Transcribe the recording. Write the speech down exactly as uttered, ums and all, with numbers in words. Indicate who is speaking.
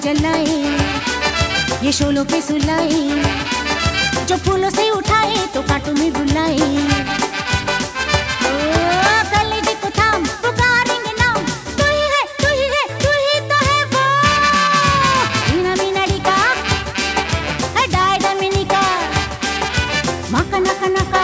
Speaker 1: जलाए, ये शोलों पे सुलाए, जो फूलों से उठाए तो कांटों में बुलाए। कलेजे को थाम पुकारेंगे नाम, तू ही है, तू ही है, तू ही तो है वो। मीना मीना डिका, डाय डमिनिका, माका नाका नाका